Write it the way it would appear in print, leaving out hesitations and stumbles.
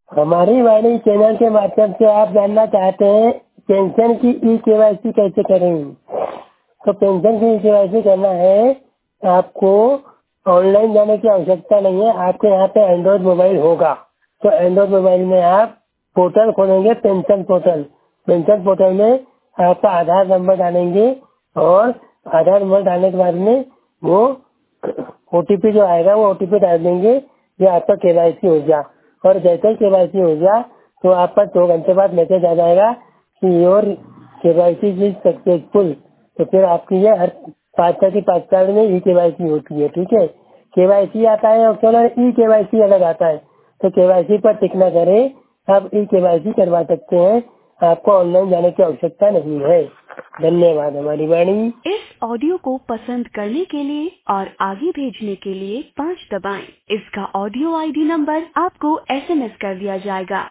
हमारी वाणी चैनल के माध्यम से आप जानना चाहते हैं पेंशन की ई-केवाईसी कैसे करें। तो पेंशन की ई-केवाईसी करना है, आपको ऑनलाइन जाने की आवश्यकता नहीं है। आपके यहाँ पे एंड्रॉइड मोबाइल होगा तो एंड्रॉइड मोबाइल में आप पोर्टल खोलेंगे, पेंशन पोर्टल। पेंशन पोर्टल में आपका आधार नंबर डालेंगे और आधार नंबर डालने के बाद में वो ओटीपी जो आएगा वो ओटीपी डाल देंगे, ये आपका केवाईसी हो गया। और जैसे ही केवाईसी हो गया तो आपका 2 घंटे बाद मैसेज आ जाएगा कि योर केवाईसी इज सक्सेसफुल। तो फिर आपकी ये हर 5 की 5 साल में ई केवाईसी होती है। ठीक है, केवाईसी आता है और ई केवाईसी अलग आता है। तो केवाईसी पर टिक ना करें, आप ई केवाईसी करवा सकते हैं, आपको ऑनलाइन जाने की आवश्यकता नहीं है। धन्यवाद। हमारी वाणी। इस ऑडियो को पसंद करने के लिए और आगे भेजने के लिए 5 दबाएं। इसका ऑडियो आईडी नंबर आपको SMS कर दिया जाएगा।